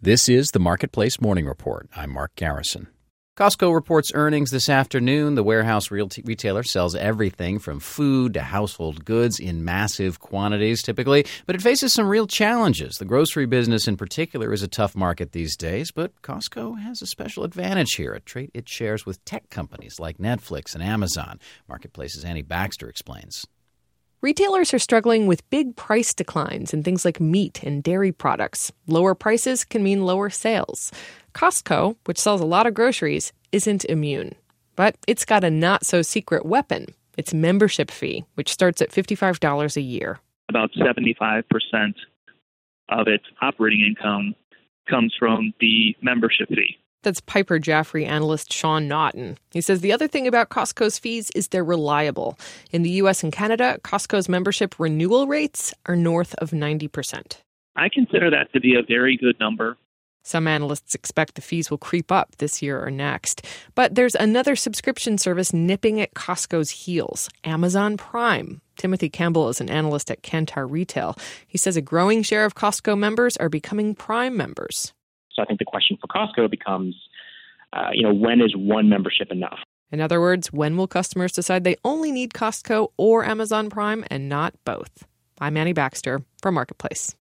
This is the Marketplace Morning Report. I'm Mark Garrison. Costco reports earnings this afternoon. The warehouse retailer sells everything from food to household goods in massive quantities typically, but it faces some real challenges. The grocery business in particular is a tough market these days, but Costco has a special advantage here, a trait it shares with tech companies like Netflix and Amazon. Marketplace's Annie Baxter explains. Retailers are struggling with big price declines in things like meat and dairy products. Lower prices can mean lower sales. Costco, which sells a lot of groceries, isn't immune. But it's got a not-so-secret weapon, its membership fee, which starts at $55 a year. About 75% of its operating income comes from the membership fee. That's Piper Jaffray analyst Sean Naughton. He says the other thing about Costco's fees is they're reliable. In the U.S. and Canada, Costco's membership renewal rates are north of 90%. I consider that to be a very good number. Some analysts expect the fees will creep up this year or next. But there's another subscription service nipping at Costco's heels, Amazon Prime. Timothy Campbell is an analyst at Kantar Retail. He says a growing share of Costco members are becoming Prime members. So I think the question for Costco becomes, when is one membership enough? In other words, when will customers decide they only need Costco or Amazon Prime and not both? I'm Annie Baxter for Marketplace.